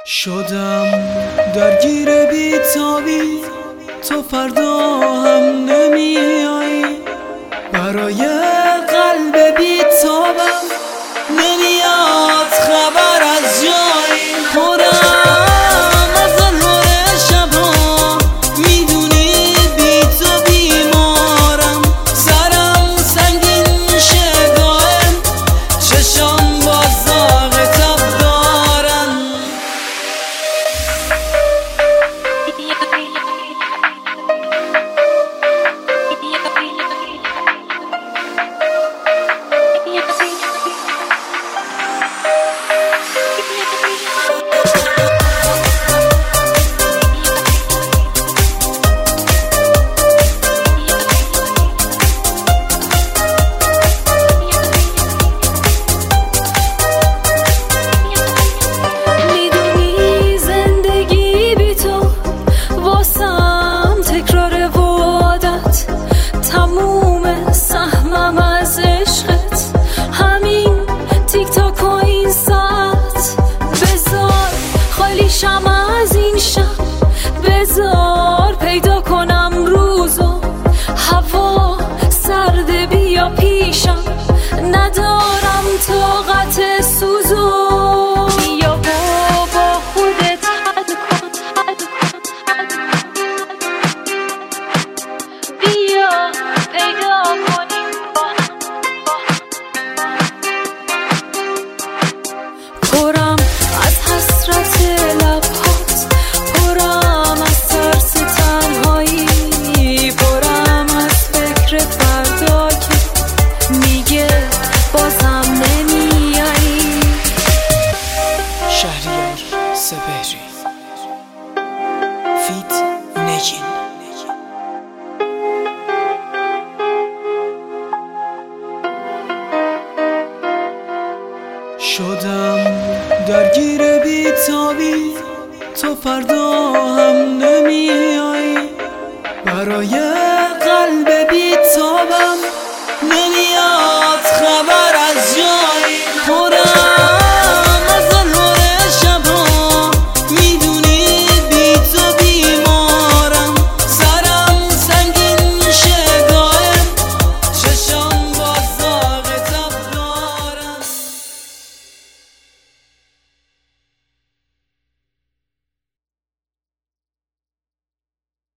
شدم درگیر بیتابی، تو فردا هم نمیایی. برای قلب بیتابم نمیاد خبر از جایی. خودم از نور شبها میدونی بی تو بیمارم. سرم سنگین شه دائم، چشام باز داغ تب دارن. شم از این شب بذار پیدا کنم روزو، هوا سرد بیا پیشم ندارم طاقت سوزو. بیا با خودت حل کن، بیا پیدا کنیم پرم از حسرت لبهات، پرم از ترس تنهایی، پرم از فکر فردا که میگه بازم نمیایی. شهریار سپهری فیت نگین. شدم درگیر بیتابی، تو فردا هم نمیایی. برای